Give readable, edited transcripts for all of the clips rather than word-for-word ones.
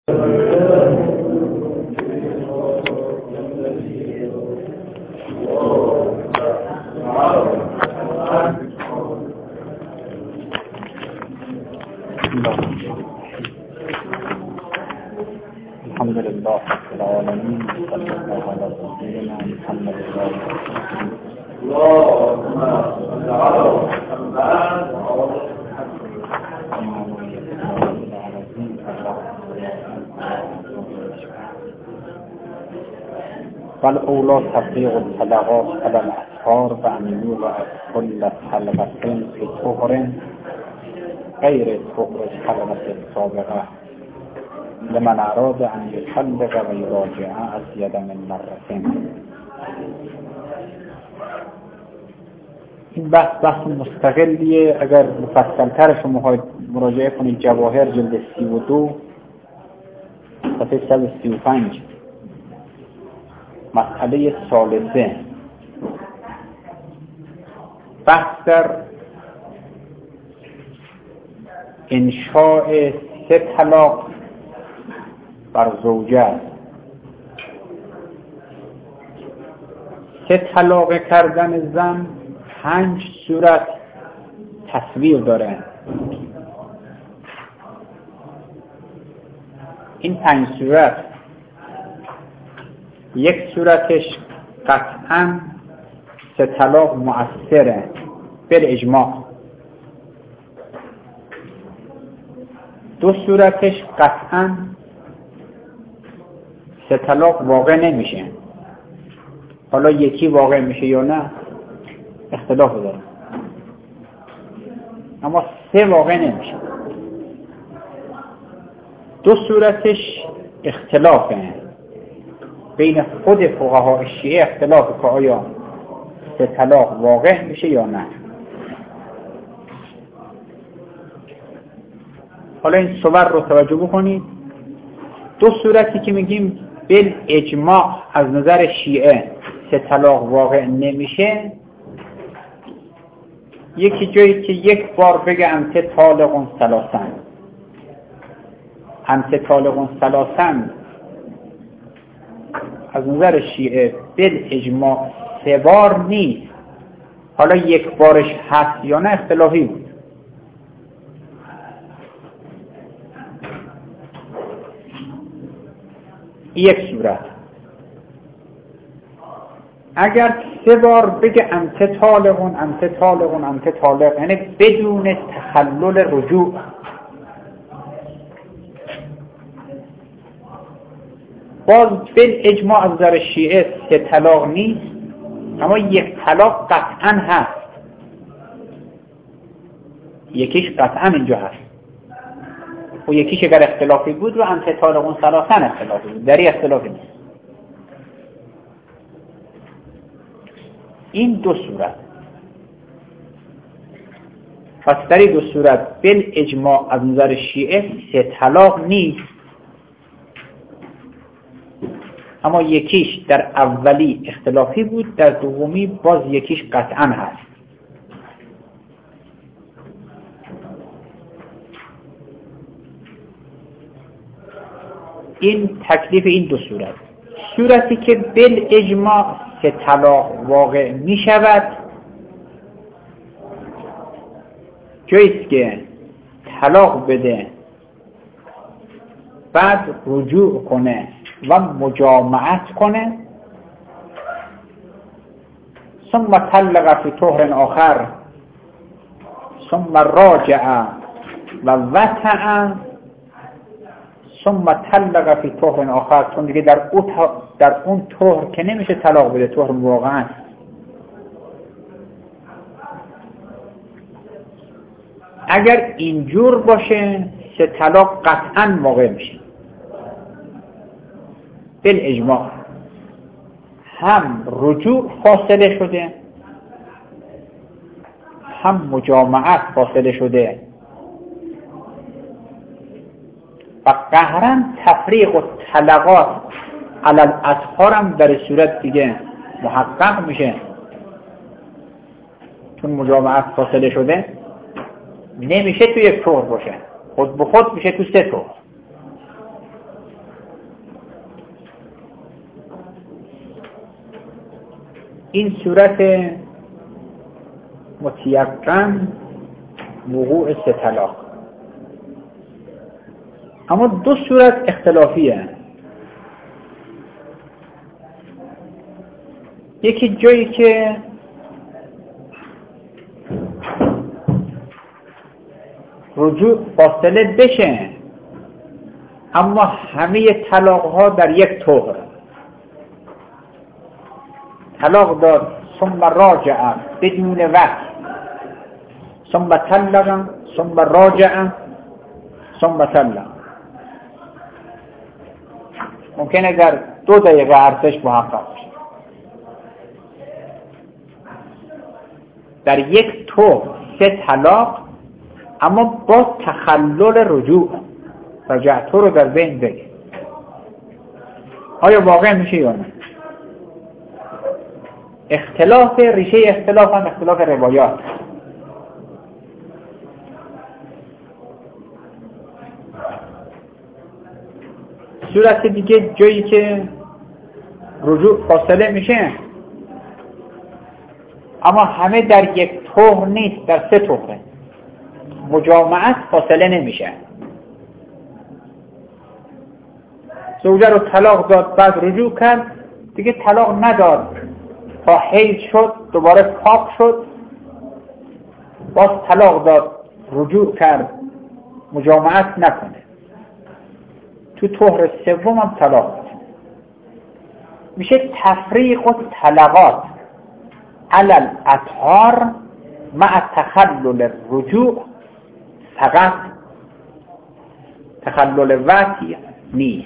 الحمد لله رب العالمين صلى الله على سيدنا محمد اللهم صل على محمد والأولى تفريغ الصدقات على الأسحار وأن يوضع كل حلقة في طهر غير طهر الحلقة السابقة لمن أراد أن يحلق ويراجع أزيد من مرتين. این بحث مستقلیه. اگر مفصل‌تر شما می‌خواید مراجعه کنید جواهر جلد 32 صفحه 135 مسئله ثالثه بحث در انشاء 3 طلاق بر زوجه است. 3 طلاق کردن زن 5 صورت تصویر داره. این 5 صورت، یک صورتش قطعا 3 طلاق مؤثره بالاجماع. 2 صورتش قطعا 3 طلاق واقع نمیشه. حالا یکی واقع میشه یا نه اختلاف داره، اما 3 واقع نمیشه. 2 صورتش اختلافه بین خود فقهای شیعه، اختلاف که آیا 3 طلاق واقع میشه یا نه. حالا این صور رو توجه بکنید. 2 صورتی که میگیم بالاجماع از نظر شیعه 3 طلاق واقع نمیشه، یکی جایی که یک بار بگه انت طالقون ثلاثن، انت طالقون ثلاثن از نظر شیعه بالاجماع 3 بار نیست. حالا یک بارش هست یا نه اختلافی بود. یک صورت. اگر 3 بار بگه انت طالقون انت طالقون انت طالق، یعنی بدون تخلل رجوع، باز بالاجماع از نظر شیعه 3 طلاق نیست، اما 1 طلاق قطعا هست. یکیش قطعا اینجا هست و یکیش اگر اختلافی بود رو انت طالقون ثلاثن اختلافی بود، در این اختلافی نیست. این 2 صورت. پس در این 2 صورت بالاجماع از نظر شیعه 3 طلاق نیست، اما یکیش در اولی اختلافی بود، در دومی باز یکیش قطعا هست. این تکلیف این 2 صورت. صورتی که بالاجماع 3 طلاق واقع می شود جاییست که طلاق بده، بعد رجوع کنه و مجامعت کنه، ثم طلق فی طهر آخر ثم راجع و وطع ثم طلق فی طهر آخر، چون دیگه در اون طهر که نمیشه طلاق بده، طهر واقعا. اگر اینجور باشه 3 طلاق قطعا واقع میشه بالاجماع. هم رجوع فاصله شده، هم مجامعت فاصله شده و قهرن تفریق و طلقات علی الاطهار هم در صورت دیگه محقق میشه، چون مجامعت فاصله شده نمیشه توی 1 طهر باشه، خود به خود میشه تو 3 طهر. این صورت متیقن وقوع 3 طلاق. اما 2 صورت اختلافیه. یکی جایی که رجوع فاصله بشه اما همه طلاق ها در یک طهر. طلاق داد ثم راجع بدون وقت، ثم طلق، ثم راجع، ثم طلق. ممکنه در 2 دقیقه ارزش محقق بشه. در یک طهر 3 طلاق اما با تخلل رجوع. رجعت رو در بین بگه آیا واقع میشه یا نه؟ ریشه اختلاف هم اختلاف روایات. صورت دیگه جایی که رجوع فاصله میشه اما همه در یک طهر نیست، در 3 طهره. مجامعت فاصله نمیشه. زوجه رو طلاق داد بعد رجوع کرد، دیگه طلاق نداد تا حیض شد، دوباره پاک شد، باز طلاق داد رجوع کرد، مجامعت نکنه. تو طهر 3 هم طلاق داد. میشه تفریق و طلقات علی الاطهار مع تخلل الرجوع فقط، تخلل وقتی نیست.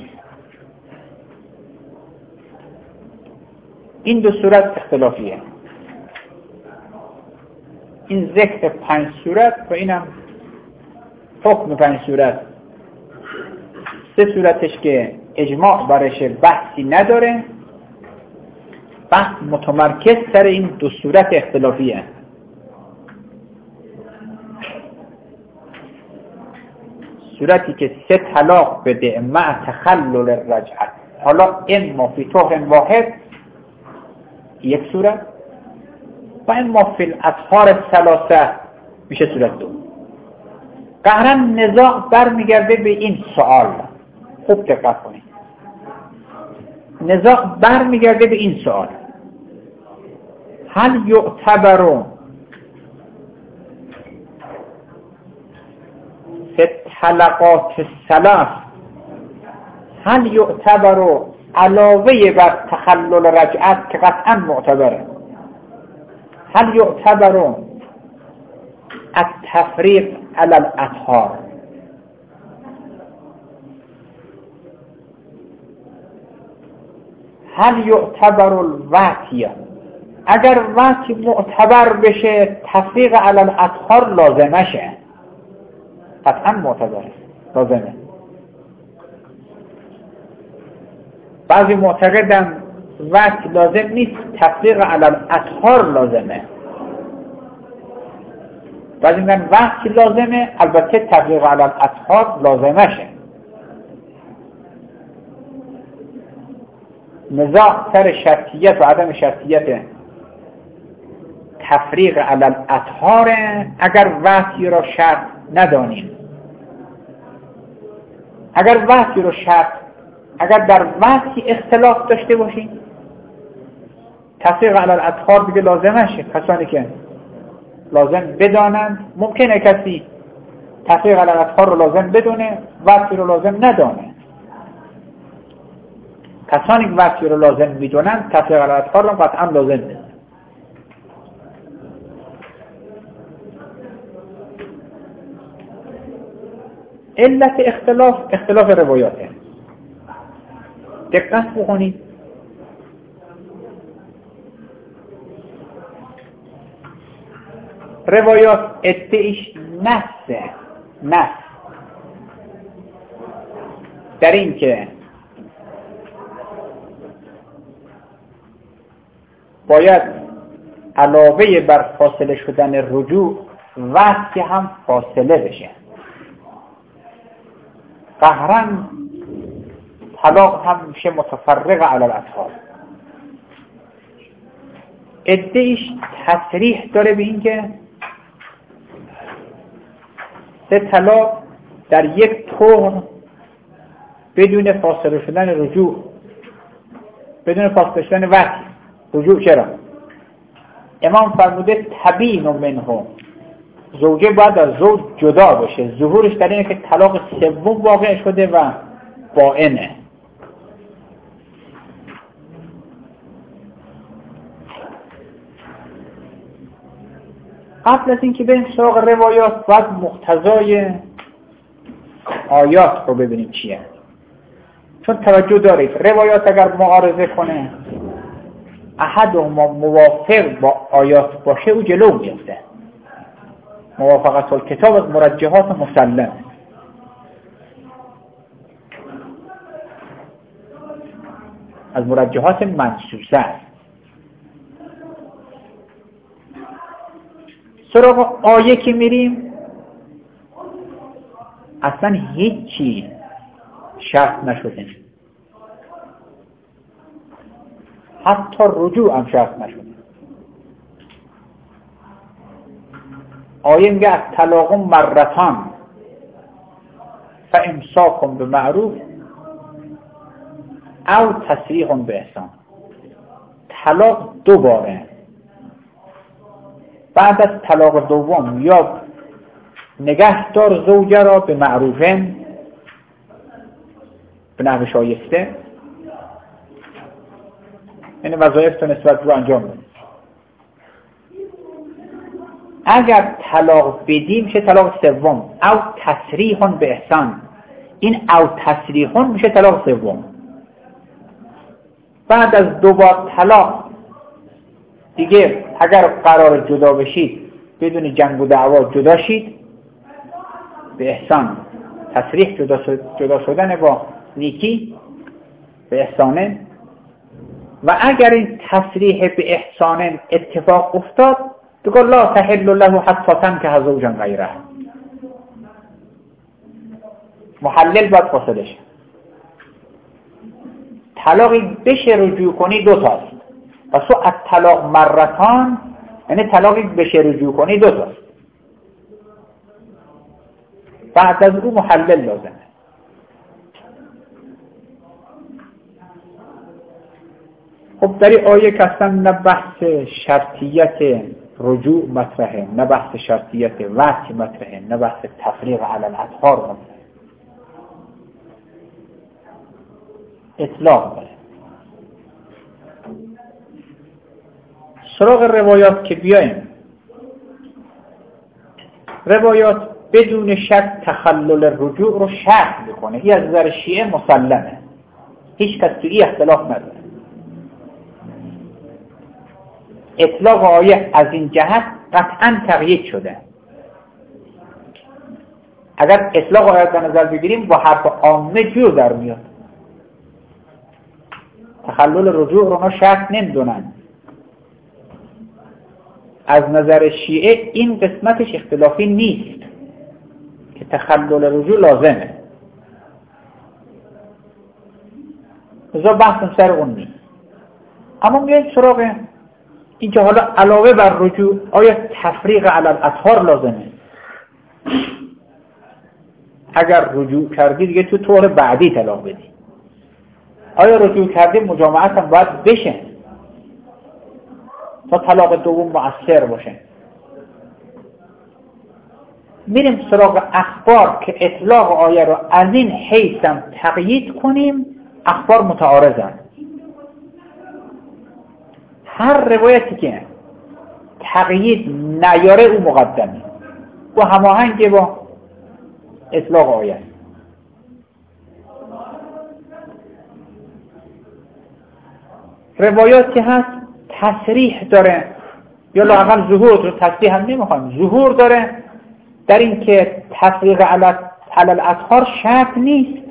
این 2 صورت اختلافیه. این ذکر 5 صورت و اینم حکم 5 صورت. 3 صورتش که اجماع برش بحثی نداره، بحث متمرکز سر این 2 صورت اختلافیه. صورتی که 3 طلاق بده مع تخلل الرجعت، حالا اما فی طهر واحد یک صورت و اما فی الاطهار الثلاثه میشه صورت 2. قهرا نزاع برمیگرده به این سوال. خوب دقت کنید. نزاع برمیگرده به این سوال: هل یعتبر فی الطلقات الثلاث، هل یعتبر علاوه بر تخلل رجعت که قطعا معتبره، هل یعتبر التفریق علی الاطهار، هل یعتبر الوطی، اگر وطی معتبر بشه تفریق علی الاطهار لازمه شه، قطعا معتبره، لازمه. بعضی معتقدن وطی لازم نیست، تفریق علی الاطهار لازمه. بعضی میگن وطی لازمه، البته تفریق علی الاطهار لازمه شه. نزاع سر شرطیت و عدم شرطیت تفریق علی الاطهار اگر وطی را شرط ندانیم. اگر وطی را شرط، اگر در وطی اختلاف داشته باشیم تفریق علی الاطهار دیگه لازمه شه. کسانی که لازم بدانند، ممکنه کسی تفریق علی الاطهار رو لازم بدونه، وطی رو لازم ندانه. کسانی که وطی رو لازم میدونن تفریق علی الاطهار رو قطعا لازم بدونن. علت اختلاف روایاته. دقت بکنید. روایات ادعیش نص در این که باید علاوه بر فاصله شدن رجوع وقتی هم فاصله بشه. قهرا طلاق هم میشه متفرق علی الاطهار. عده‌ایش تصریح داره به این که 3 طلاق در یک طهر بدون فاصله شدن رجوع، بدون فاصله شدن وقت رجوع. چرا؟ امام فرموده تبین منه، زوجه باید از زوج جدا بشه. ظهورش در اینه که طلاق سوم واقع شده و بائنه. قبل از اینکه بریم سراغ روایات باید مقتضای آیات رو ببینیم چیه، چون توجه دارید روایات اگر معارضه کنه احد و موافق با آیات باشه او جلو میفته. موافقت الکتاب از مرجحات مسلم، از مرجحات منصوصه است. سراغ آیه که میریم اصلا هیچی شرط نشده، حتی رجوع هم شرط نشده. آیه میگه از طلاق مرتان فامساک بمعروف او تسریح باحسان. طلاق 2 باره، بعد از طلاق دوم یا نگه دار زوجه را به معروفن، به نحو شایسته، این وظایف تو نسبت رو انجام بده. اگر طلاق بدیم میشه طلاق سوم، او تسریح باحسان. این او تسریح میشه طلاق سوم. بعد از 2 بار طلاق دیگه اگر قرار جدا بشید بدون جنگ و دعوا جدا شید به احسان. تصریح جدا شدن با نیکی به احسانه. و اگر این تصریح به احسانه اتفاق افتاد دیگه لا تحل له حتی تنکح زوجا غیره. محلل باید فاصله شه. طلاقی بشه رجوع کنی 2 تاست. پس تو از طلاق مرتان یعنی طلاقی بشه رجوع کنی 2 تاست. بعد از او محلل لازمه. خب در این آیه که اصلا نه بحث شرطیت رجوع مطرحه، نه بحث شرطیت وقت مطرحه، نه بحث تفریق علی الاطهار مطرحه. اطلاق داره. سراغ روایات که بیایم، روایات بدون شک تخلل رجوع رو شرط میکنه. این از نظر شیعه مسلمه، هیچ کس توی اختلاف نداره. اطلاق آیه از این جهت قطعا تقیید شده. اگر اطلاق آیه در نظر بگیریم با حرف عامه جور در میاد. تخلل رجوع رو ما شرط نمیدونن. از نظر شیعه این قسمتش اختلافی نیست که تخلل رجوع لازمه. ازا بحثم سر اون نیست. اما میاییم سراغ این که حالا علاوه بر رجوع آیا تفریق علی الاطهار لازمه؟ اگر رجوع کردی دیگه تو طور بعدی طلاق بدی. آیا رجوع کردی مجامعت هم باید بشه تا طلاق دوم مؤثر باشه؟ میریم سراغ اخبار که اطلاق آیه رو از این حیث هم تقیید کنیم. اخبار متعارضن. هر روایتی که تقیید نیاره او مقدمه و هماهنگ با اطلاق آیه. روایاتی هست تصریح داره یا لااقل ظهور داره. تصریح هم نمیخوایم، ظهور داره در این که تفریق علی الاطهار شرط نیست،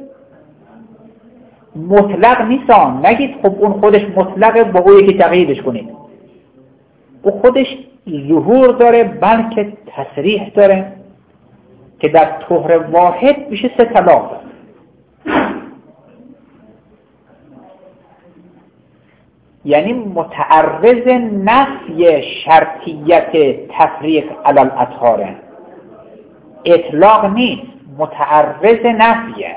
مطلق نیست. نگید خب اون خودش مطلقه با او یکی تقییدش کنید. او خودش ظهور داره بلکه تصریح داره که در طهر واحد میشه 3 طلاق داره. یعنی متعرض نفی شرطیت تفریق علی الاطهاره، اطلاق نیست، متعرض نفیه.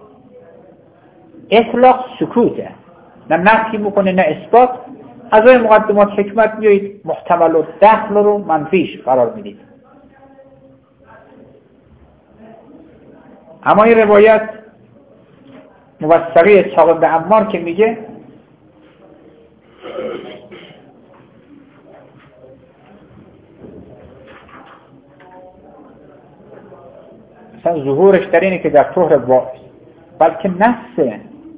اطلاق سکوته، نه نفی میکنه نه اثبات. از روی مقدمات حکمت میایید محتمل و دخل رو منفیش قرار میدید. اما این روایت موثقه اسحاق بن عمار که میگه مثلا ظهورش در اینه که در طهر واحد، بلکه نفسه.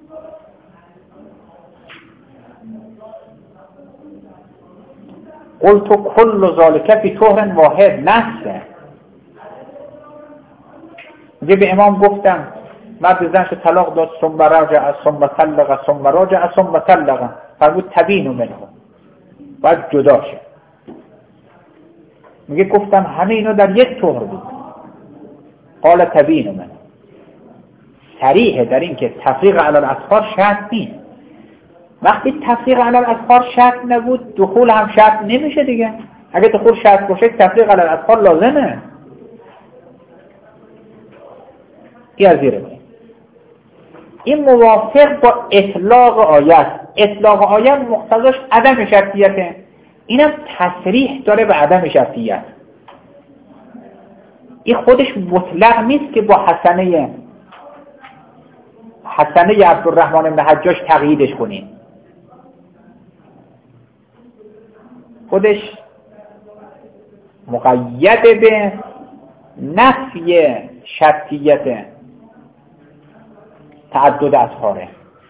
قلت کل ذالک فی طهر واحد، نفسه. میگه به امام گفتم مرد زنش طلاق داد، ثم رجع ثم طلق ثم رجع ثم طلق، فرمود تبین منه، باید جدا شه. میگه گفتم همه اینا در یک طهر بود، قال تبین منه. صریحه در این که تفریق علی الاطهار شرط نیست. وقتی تفریق علی الاطهار شرط نبود، دخول هم شرط نمیشه دیگه. اگه دخول شرط باشه تفریق علی الاطهار لازمه. این موافق با اطلاق آیت. اطلاق آیت مقتضاش عدم شرطیته، اینم تصریح داره به عدم شرطیت. این خودش مطلق نیست که با حسنه عبدالرحمن بن حجاج تقییدش کنیم. خودش مقید به نفی شرطیت تعدد اطهاره.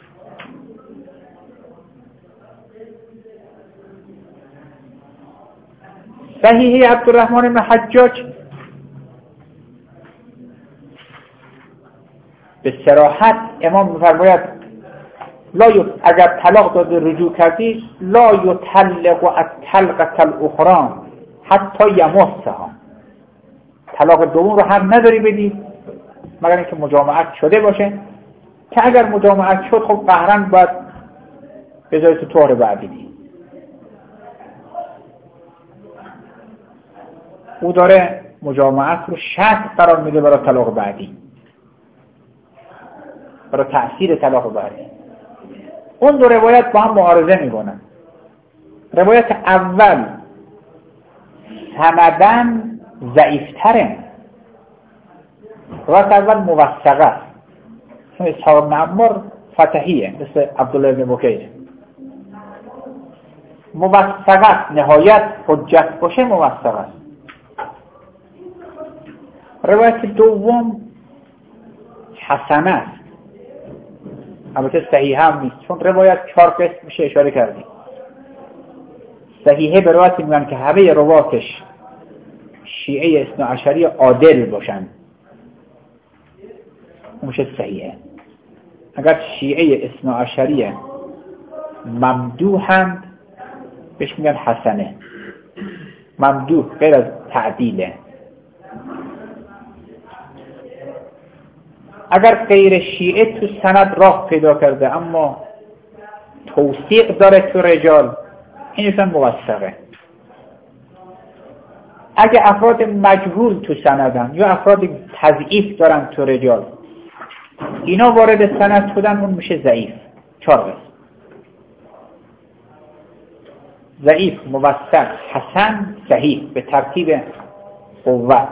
صحیح عبدالرحمن بن حجاج به صراحت امام می‌فرماید اگر طلاق داده رجوع کردی لا یطلق الطلقة الاخرى حتی یمسها، طلاق دوم رو هم نداری بدی مگر اینکه مجامعت شده باشه، که اگر مجامعت شد خب قهرن باید بذاری تو طهر بعدی دی. او داره مجامعت رو شرط قرار میده برای طلاق بعدی، برای تأثیر طلاق بعدی. اون دو روایت با هم معارضه میکنن. روایت اول سندن ضعیفتره، روایت اول موثقه است. اسحاق بن عمار فتحیه مثل عبدالله بن بکیر، موثقه است، نهایت حجت باشه موثقه است. روایت دوم حسنه است، البته صحیحه هم نیست، چون روایت 4 قسم میشه اشاره کردیم. صحیحه به روایتی میگن که همه رواتش شیعه اثنا عشری عادل باشن، اون میشه صحیحه. اگر شیعه اثنا عشری ممدوحند بهش میگن حسنه. ممدوح غیر از تعدیله. اگر غیر شیعه تو سند راه پیدا کرده اما توثیق داره تو رجال، این میشن موثقه. اگه افراد مجهول تو سندن یا افراد تضعیف دارن تو رجال، اینا وارد سند شدن، اون میشه ضعیف. 4 قسم: ضعیف، موثق، حسن، صحیح به ترتیب قوت.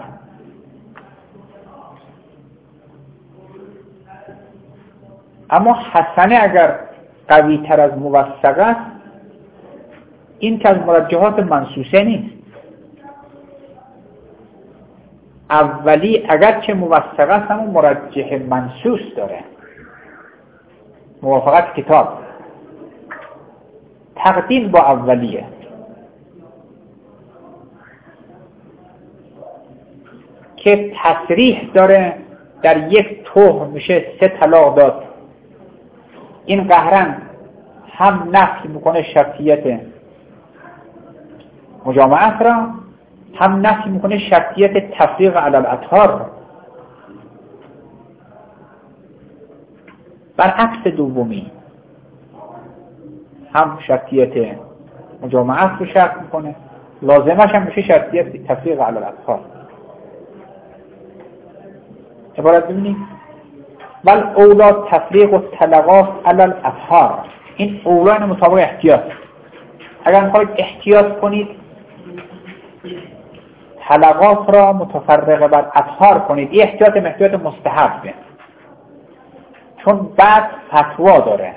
اما حسنه اگر قوی تر از موثق است، این که از مرجحات منصوصه نیست. اولی اگرچه موثق است اما مرجح منصوص داره، موافقت کتاب، تقدیم با اولیه. که تصریح داره در یک طهر میشه 3 طلاق داد، این قهرن هم نفی میکنه شرطیت مجامعت را، هم نفی میکنه شرطیت تفریق علی الاطهار. برعکس دومی هم شرطیت مجامعت رو شرط میکنه، لازمش هم میشه شرطیت تفریق علی الاطهار. عبارت ببینید بل اولا تفریق و طلقات علی الاطهار، این اولا مطابق احتیاط. اگر میخواید احتیاط کنید طلقات را متفرقه بر اطهار کنید، این احتیاط مستحبه، چون بعد فتوا داره.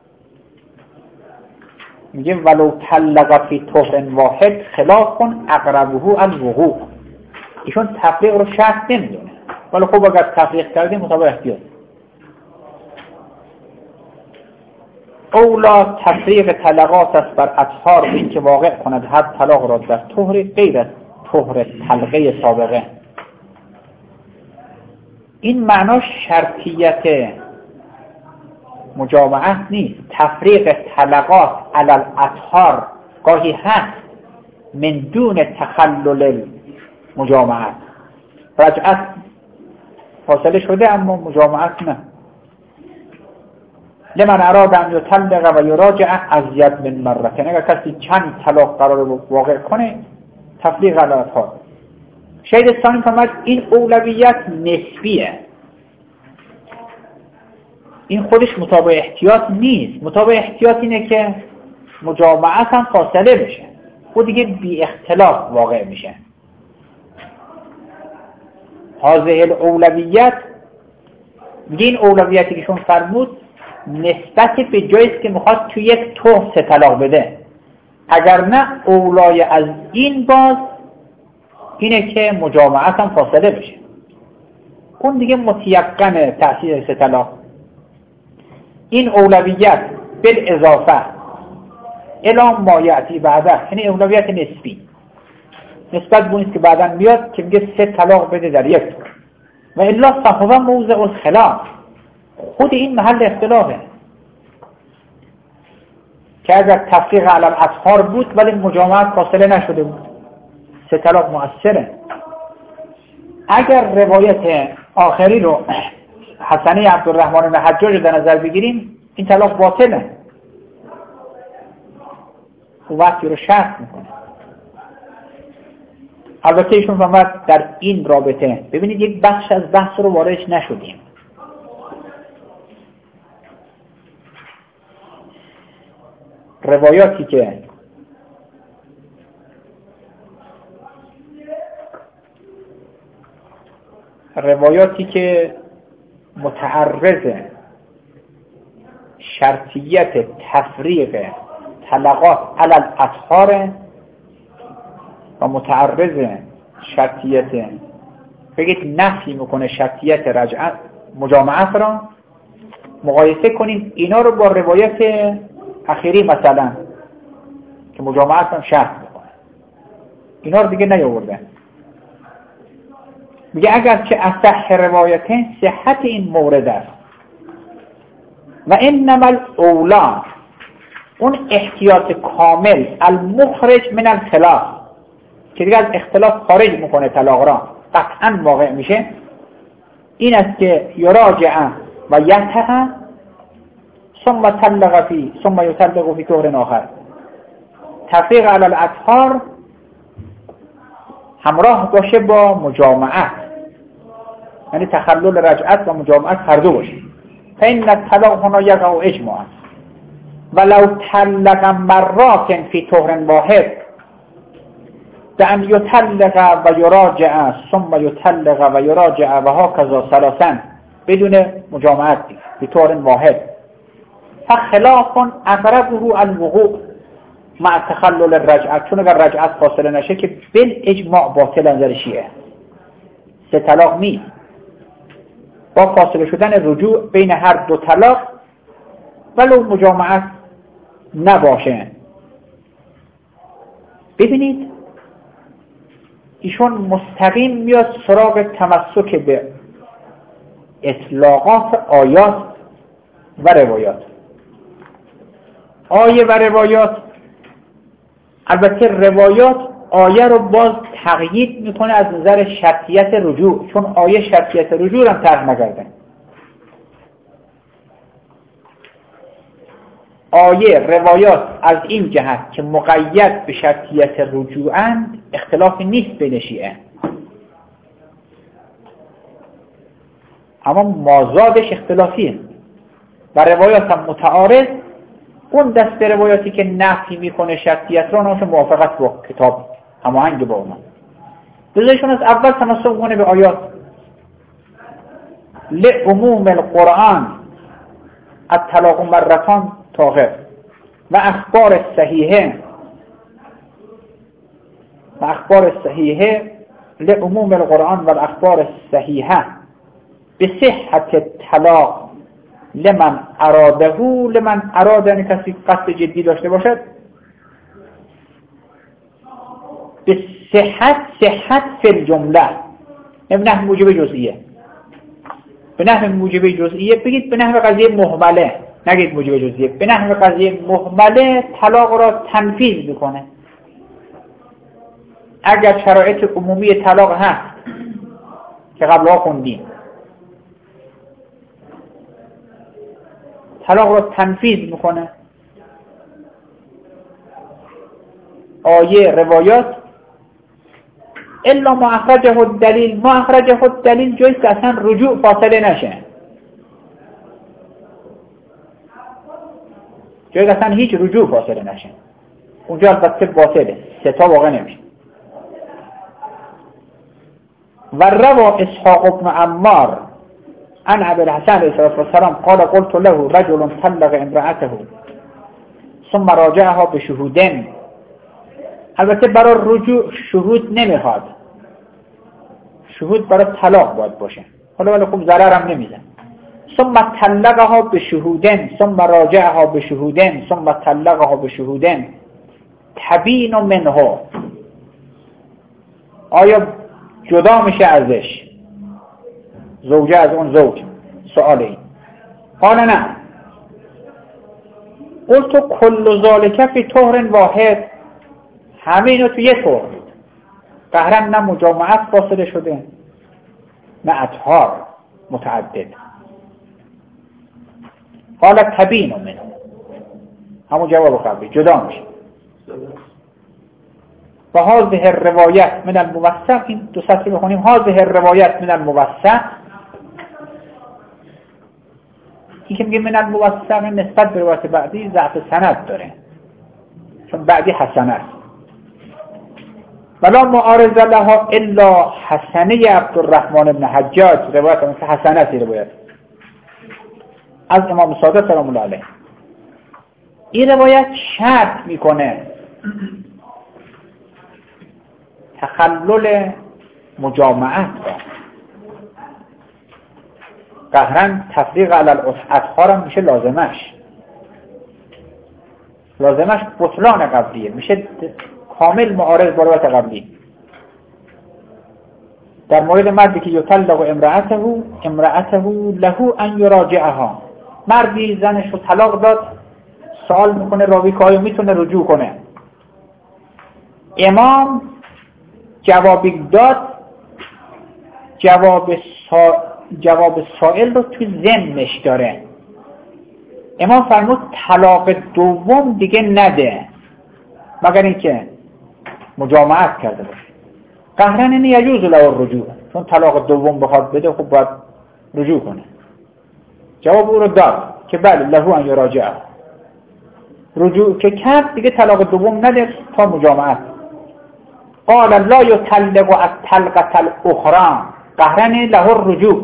میگه ولو طلق فی طهر واحد خلاف کن اقربه الوقوع. ایشون تفریق رو شرط نمیدونه، ولی خب اگر تفریق کردیم مطابق احتیاط. اولا تفریق طلقات است بر اطهار، این که واقع کند هر طلاق را در طهر غیر از طهر طلقه سابقه. این معناش شرطیت مجامعت نیست. تفریق طلقات علی الاطهار گاهی هست من دون تخلل مجامعت. رجعت فاصله شده اما مجامعت نه. لمن اراد ان یطلق و یراجع ازید من مرتين، اگر کسی چند طلاق قرار واقع کنه تفریق علی الاطهار. شهید ثانی فرمود این اولویت نسبیه، این خودش مطابق احتیاط نیست. مطابق احتیاط اینه که مجامعت هم فاصله بشه، خود دیگه بی اختلاف واقع میشه. هذه الاولویت، میگه این اولویتی که شون فرمود نسبت به جاییست که میخواد توی یک طهر 3 طلاق بده. اگر نه اولای از این باز اینه که مجامعت هم فاصله بشه، اون دیگه متیقن تأثیر 3 طلاق. این اولویت بالاضافه الی ما یأتی بعده، یعنی اولویت نسبی، نسبت به اونیست که بعداً بیاد که میگه 3 طلاق بده در یک طور. و الا فهو موضع الخلاف، خود این محل اختلافه که اگر تفریق علی الاطهار بود ولی مجامعت فاصله نشده بود 3 طلاق مؤثره. اگر روایت آخری رو حسنه عبدالرحمن بن حجاج در نظر بگیریم این طلاق باطله، او وقتی رو شرط میکنه. البته ایشون فرمود در این رابطه ببینید یک بخش از بحث رو واردش نشدیم. روایاتی که متعرض شرطیت تفریق طلقات علی الاطهار و متعرض شرطیت بگید نفی میکنه شرطیت رجعت مجامعت را، مقایسه کنیم اینا رو با روایت اخیری مثلا که مجامعت هم شرط میکنه، اینا رو دیگه نیاورده. میگه اگر چه اصح روایتین صحت این مورد است و انما الاولا، اون احتیاط کامل المخرج من الخلاف که دیگه از اختلاف خارج میکنه طلاق را قطعا واقع میشه، این است که یراجع و یتع ثم یطلق فی طهر آخر. تفریق علی الاطهار همراه باشه با مجامعت، یعنی تخلل رجعت و مجامعت هر دو باشه. فإن الطلاق هنا یقع اجماعا ولو طلق مرات فی طهر واحد بأن یطلق و یراجع ثم یطلق و یراجع و هکذا ثلاثا بدون مجامعت فی طهر واحد فخلاف اقربه الوقوع مع تخلل الرجعت، چون اگر رجعت فاصله نشه که بالاجماع باطل نظر شیعه 3 طلاق نیست، با فاصله شدن رجوع بین هر 2 طلاق ولو مجامعت نباشه. ببینید ایشون مستقیم میاد سراغ تمسک به اطلاقات آیات و روایات. آیه و روایات، البته روایات آیه رو باز تقیید میکنه از نظر شرطیت رجوع، چون آیه شرطیت رجوع هم طرح نکرده. آیه روایات از این جهت که مقید به شرطیت رجوعند اختلافی نیست بین شیعه، اما مازادش اختلافیه و روایات هم متعارض. اون دست روایاتی که نفی میکنه شرطیت را اونها موافقت با کتاب هماهنگ با اونا، بذارشون از اول تمسک کنه به آیات. لعموم القرآن الطلاق مرتان طاهر و اخبار صحیحه لعموم القرآن و الاخبار صحیحه به صحت طلاق لمن اراد یعنی کسی قصد جدی داشته باشد، به صحت فی الجمله به نحو موجب جزئیه. به نحو موجب جزئیه بگید به نحو قضیه مهمله، نگید موجب جزئیه. به نحو قضیه مهمله طلاق را تنفیذ میکنه. اگر شرایط عمومی طلاق هست که قبلا خوندیم، طلاق را تنفیذ میکنه. آیه روایات الا ما اخرجه الدلیل جایی که اصلا رجوع فاصله نشه، جایی که اصلا هیچ رجوع فاصله نشه، اونجا البته باطله، ستا واقع نمیشه. و روا اسحاق بن عمار عن ابي الحسن علیه السلام قال قلت له رجل طلق امرأته ثم راجعها بشهودين. البته برای رجوع شهود نمیخواد، شهود برای طلاق باید باشه، حالا ولی خوب ضرر هم نمیزن. ثم طلقها بشهودين ثم راجعها بشهودين ثم طلقها بشهودين تبین منه. آیا جدا میشه ازش زوجه از اون زوج؟ سؤال این. قال نه. قلت کل ذالک فی طهر واحد، همه اینا تو یه طهر، قهرن نه مجامعت فاصله شده نه اطهار متعدد. قال تبین منه، همون جواب قبلی، جدا میشه. و هذه الروایت من الموثق، این دو سطری بخونیم. هذه الروایت من الموثق، این که میگه من الموثق نسبت به روایت بعدی ضعف سند داره، چون بعدی حسنه است. ولا معارض لها الا حسنه عبدالرحمن بن حجاج، روایت مثل حسنه است روایت از امام صادق سلام الله علیه. این روایت شرط میکنه تخلل مجامعت را، قهرن تفریق علی الاطهار هم میشه لازمش بطلان قبلیه، میشه کامل معارض با روایت قبلی. در مورد مردی که یطلق امرأته له ان یراجعها، مردی زنش رو طلاق داد، سوال میکنه راوی که آیا میتونه رجوع کنه. امام جوابی داد، جواب سائل رو توی ذهنش داره. امام فرمود طلاق دوم دیگه نده مگر اینکه مجامعت کرده باشه. قهرن این یجوز له الرجوع، چون طلاق دوم بخواد بده خب باید رجوع کنه. جواب او رو داد که بله له ان یراجعه، رجوع که کرد دیگه طلاق دوم نده تا مجامعت. قال لا یطلق الطلقة الاخرى، قهرن له الرجوع.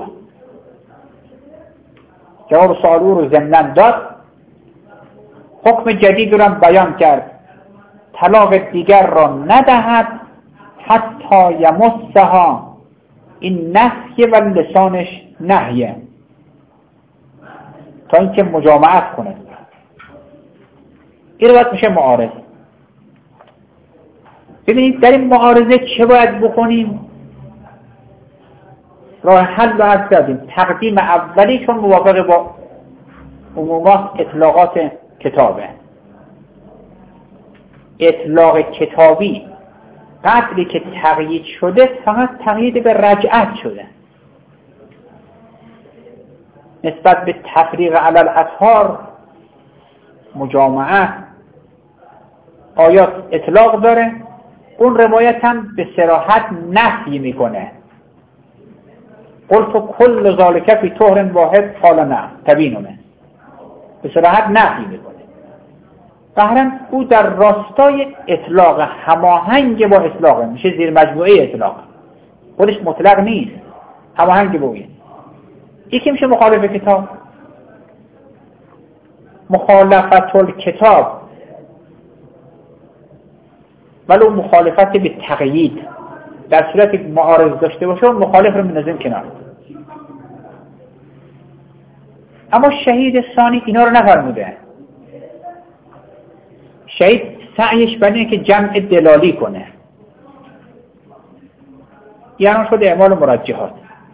جواب سوال او رو ضمناً داد، حکم جدید رو بیان کرد، طلاق دیگر را ندهد حتی یمسها، این نهیه و لسانش نهیه، تا اینکه مجامعت کنه. این رو باید میشه معارض. ببینید در این معارضه چه باید بکنیم؟ راه حل رو عرض کردیم. تقدیم اولی چون موافق با عمومات اطلاقات کتابه. اطلاق کتابی قدری که تقیید شده فقط تقیید به رجعت شده. نسبت به تفریق علی الاطهار مجامعه آیات اطلاق داره، اون روایت هم به صراحت نفی میکنه. قلت کل ذالک فی طهر واحد قال نه تبینونه، به صراحت نفی میکنه. قهرن او در راستای اطلاق هماهنگ با اطلاقه، میشه زیر مجموعه اطلاق، خودش مطلق نیست، هماهنگ با اویه. یکی میشه مخالف کتاب، مخالفت الکتاب ولو مخالفت به تقیید، در صورتی که معارض داشته باشه مخالف رو می‌نازیم کنار. اما شهید ثانی اینا رو نفرموده. شهید سعیش برای اینه که جمع دلالی کنه، یعنی شده اعمال مرجحات.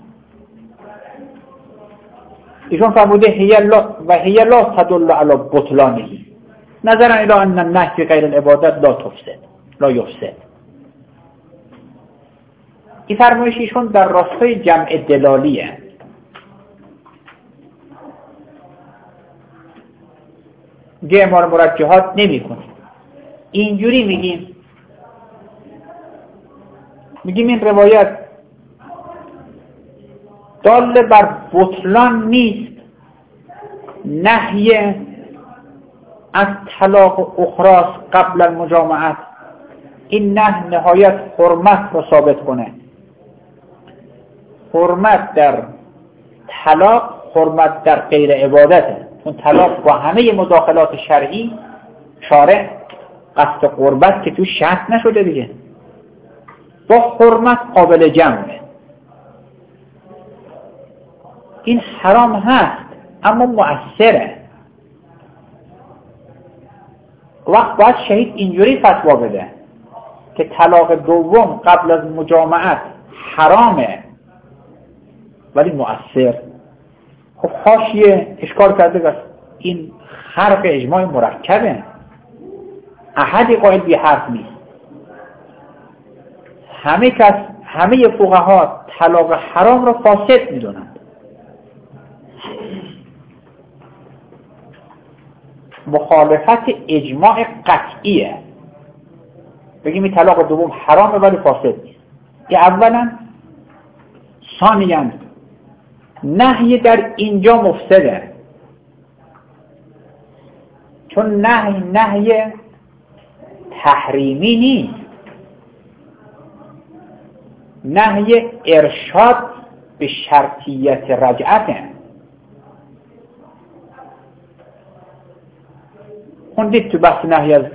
ایشون فرموده هی لا تدل علی بطلانه نظرا الی ان النهی غیر العبادت لا یفسد. این فرمایش ایشون در راستای جمع دلالیه. میگه اعمال مرجحات نمی کنیم. اینجوری میگیم این روایت دال بر بطلان نیست، نهی از طلاق اخراس قبل المجامعت. این نهایت حرمت رو ثابت کنه. حرمت در طلاق حرمت در غیر عبادته. اون طلاق با همه مداخلات شرعی شارع قصد قربت که تو شرط نشده دیگه، با حرمت قابل جمعه. این حرام هست اما مؤثره. وقت باید شهید اینجوری فتوا بده که طلاق دوم قبل از مجامعت حرامه ولی مؤثر. خب حاشیه اشکال کرده است این خرق اجماع مرکبه، احدی قائل بی حرف نیست. همه فقها طلاق حرام را فاسد میدونند. مخالفت اجماع قطعیه، بگیم این طلاق دوم حرامه ولی فاسد نیست. این اولا. ثانیاً نهی در اینجا مفسده، چون نهی تحریمی نیست، نهی ارشاد به شرطیت رجعته. خوندید تو بحث نهی از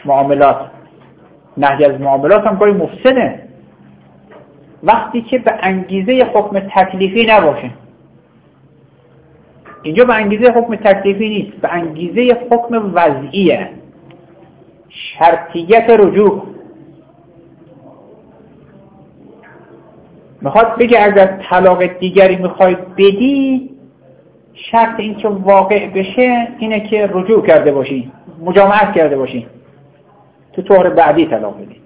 معاملات هم کاری مفسده وقتی که به انگیزه حکم تکلیفی نباشه. اینجا به انگیزه حکم تکلیفی نیست، به انگیزه حکم وضعیه، شرطیت رجوع. میخواد بگه اگر طلاق دیگری میخواید بدی، شرط این که واقع بشه اینه که رجوع کرده باشی، مجامعت کرده باشی، تو طهر بعدی طلاق بدی.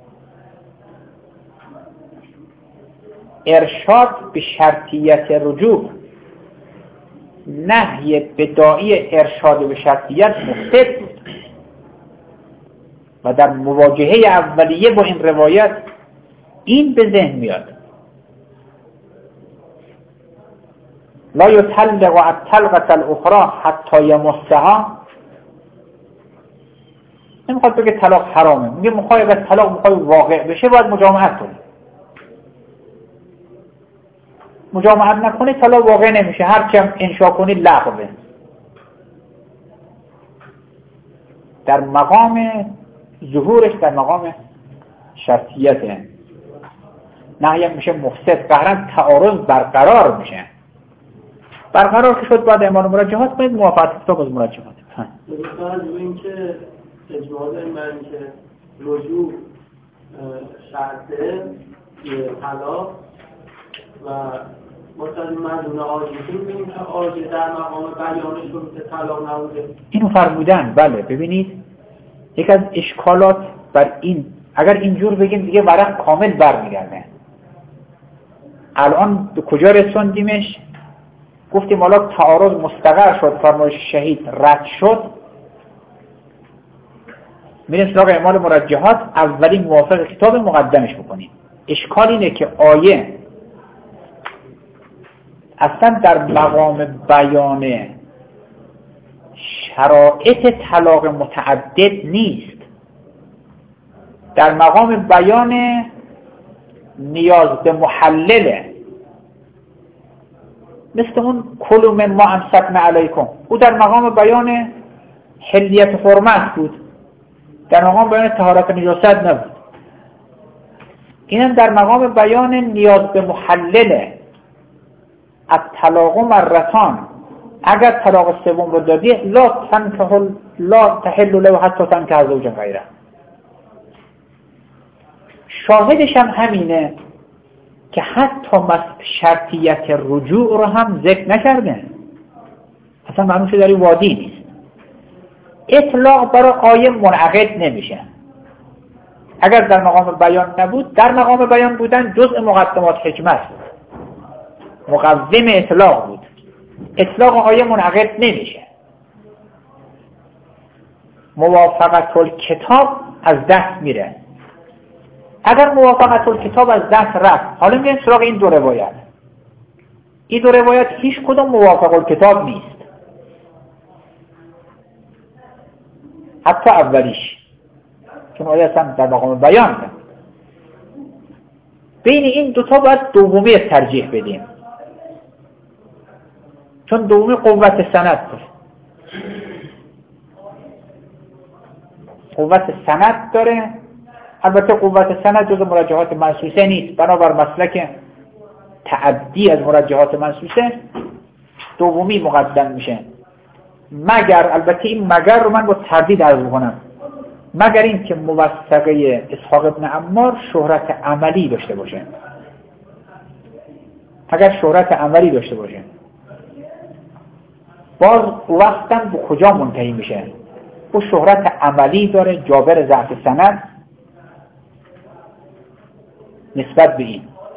ارشاد به شرطیت رجوع، نهی بداعی ارشاد به شرطیت مفسد بود و در مواجهه اولیه با این روایت این به ذهن میاد. لا یطلق الطلقة الاخرى حتی یمسها. نمیخواد بگه طلاق حرامه، میگه میخوای اگر طلاق میخوای واقع بشه باید مجامعت کنی. مجامعت نکنی طلاق واقع نمیشه، هرچی هم انشا کنی لغوه. در مقام ظهورش در مقام شرطیته. نهی میشه مفسد، قهرن تعارض برقرار میشه. برقرار که شد بعد اعمال مرجحات کنید، موافقت کتاب از مرجحات. درسته از این که اجماع من که رجوع شرطه طلاق و مستقیم مدون آجیتون بینیم که آجی در مقام بیانشون که طلاق نبوده. اینو فرمودن. بله ببینید یک از اشکالات بر این، اگر اینجور بگیم دیگه ورق کامل برمیگرده. الان به کجا رسوندیمش؟ گفتیم حالا تعارض مستقر شد، فرمایش شهید رد شد، میریم سراغ اعمال مرجحات. اولین موافق کتاب مقدمش بکنیم. اشکال اینه که آیه اصلا در مقام بیان شرایط طلاق متعدد نیست، در مقام بیان نیاز به محلله. مثل اون کلوا مما امسکنا علیکم، او در مقام بیان حلیت حرمت بود، در مقام بیان طهارت نجاست نبود. اینم در مقام بیان نیاز به محلله. الطلاق مرتان، اگر طلاق سوم رو دادی لا تحل له حتی تنکح زوجا غیره. شاهدش هم همینه که حتی شرطیت رجوع رو هم ذکر نکرده، اصلا معلوم شده در این وادی نیست. اطلاق برای آیه منعقد نمیشه. اگر در مقام بیان نبود، در مقام بیان بودن جزء مقدمات حکمت بود، مقوم اطلاق بود. اطلاق آیه منعقد نمیشه. موافقت الکتاب از دست میره. اگر موافقت الکتاب از دست رفت، حالا میگن سراغ این دو روایت. این دو روایت هیچ کدوم موافق الکتاب نیست، حتی اولیش، چون آیه اصلا در مقام بیان ده. بین این دوتا باید دومی ترجیح بدیم، چون دومی قوت سند داره. قوت سند داره. البته قوت سند جز مرجحات منصوصه نیست، بنابر مسلک تعدی از مرجحات منصوصه دومی مقدم میشه. مگر، البته این مگر رو من با تردید عرض کنم، مگر این که موثقه اسحاق ابن عمار شهرت عملی داشته باشه. اگر شهرت عملی داشته باشه، باز وقتاً به کجا منتهی میشه؟ او شهرت عملی داره، جابر ضعف سند نسبت به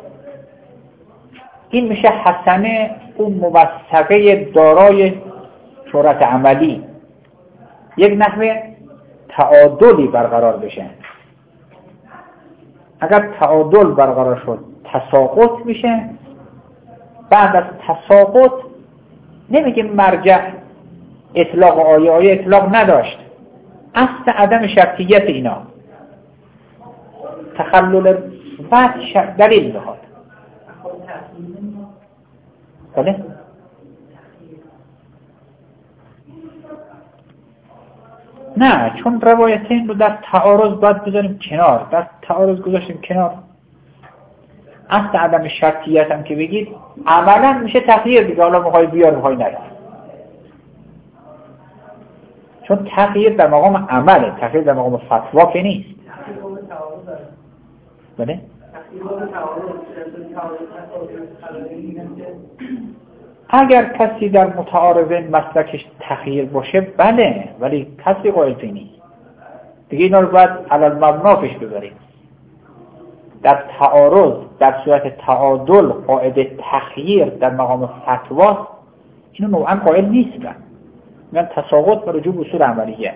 این میشه حسنه، اون موثقه دارای شهرت عملی. یک نحوه تعادلی برقرار بشه. اگر تعادل برقرار شد تساقط میشه. بعد از تساقط نمیگه مرجع اطلاق آیه اطلاق نداشت، اصل عدم شرطیت اینا تخلل وجه دلیل بخواد. بله؟ نه، چون روایتین رو در تعارض باید بذاریم کنار. در تعارض گذاشتیم کنار. اصل عدم شرطیت هم که بگید عملا میشه تغییر دیگه. حالا میخوای بیار میخوای نیار، چون تغییر در مقام عمله، تغییر در مقام فتوا که نیست. بله؟ اگر کسی در متعارضین مسلکش تغییر باشه بله، ولی کسی قائل نیست دیگه. اینا رو باید علی المبنا پیش ببریم. در تعارض، در صورت تعادل قاعده تغییر در مقام فتوا اینو نوعا قائل نیستن. میگن تساقط و رجوع به اصول عملیه.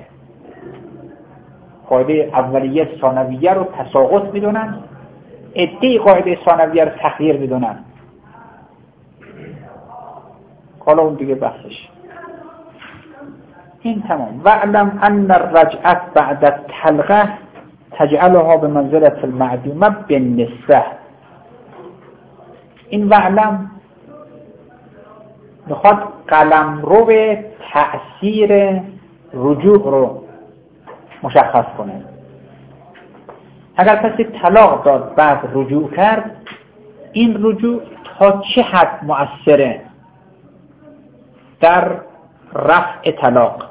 قاعده اولیه ثانویه رو تساقط میدونن، عده‌ای قاعده ثانویه رو تغییر میدونن. حالا اون دیگه بحثش. این تمام. واعلم ان الرجعت بعد الطلقه تجعلها به منزلة المعدومه بالنسبه. این واعلم میخواد قلمرو تأثیر رجوع رو مشخص کنه. اگر کسی طلاق داد بعد رجوع کرد، این رجوع تا چه حد مؤثره در رفع طلاق؟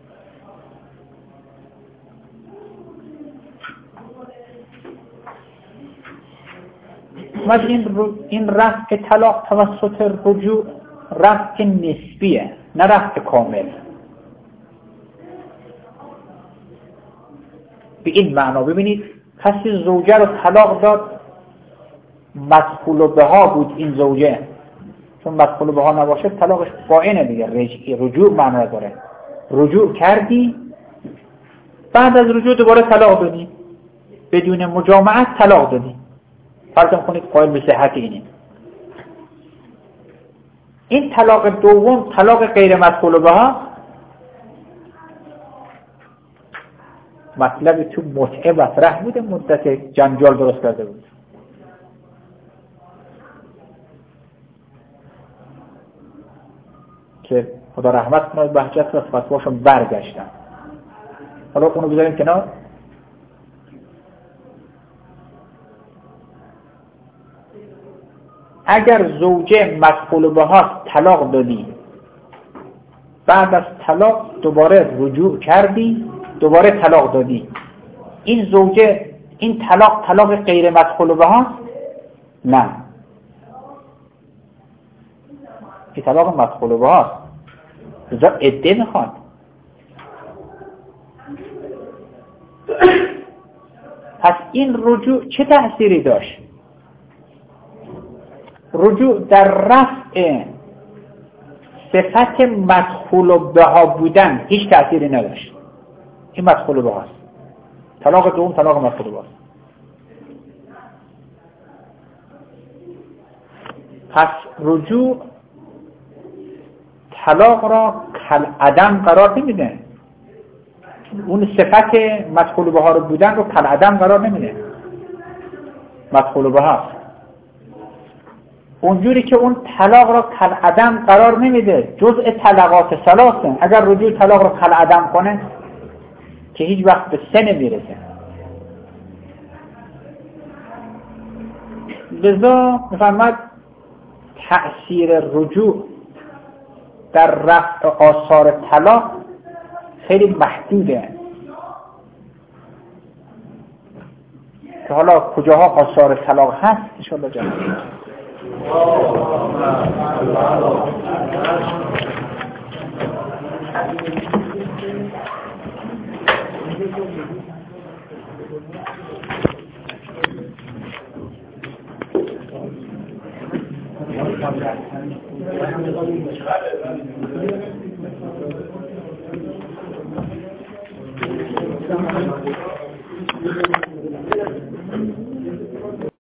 این رفع طلاق توسط رجوع رفع نسبیه، نه رفع کامل. به این معنا ببینید، کسی زوجه رو طلاق داد، مدخول بها بود این زوجه، چون مدخول بها نباشه طلاقش قائنه دیگه. رجوع معنا داره. رجوع کردی بعد از رجوع دوباره طلاق دادی، بدون مجامعت طلاق دادی، فرض کنید قائل به صحت اینه. این طلاق دوم طلاق غیر مدخول بها، مطلب تو متعه مطرح بوده، مدت جنجال درست کرده بود. که خدا رحمت کنه بهجت و فتواشون برگشتن. حالا اونو بذاریم کنار. اگر زوجه مدخول بها طلاق دادی، بعد از طلاق دوباره رجوع کردی، دوباره طلاق دادی، این زوجه این طلاق غیر مدخول بها؟ نه، این طلاق مدخول بها رضا عده میخواد. پس این رجوع چه تأثیری داشت؟ رجوع در رفع صفت مدخول بها بودن هیچ تأثیری نداشت. این مدخول بهاست. طلاق دوم طلاق مدخول بهاست. پس رجوع طلاق را کالعدم قرار نمیده. اون صفت مدخول بها رو بودن رو کالعدم قرار نمیده. مدخول بهاست. اونجوری که اون طلاق را کالعدم قرار نمیده، جزء طلقات ثلاثه. اگر رجوع طلاق را کالعدم کنه که هیچ وقت به سه نمیرسه. لذا میفرماید تأثیر رجوع در رفع آثار طلاق خیلی محدوده. که حالا کجاها آثار طلاق هست انشاءالله جمعه.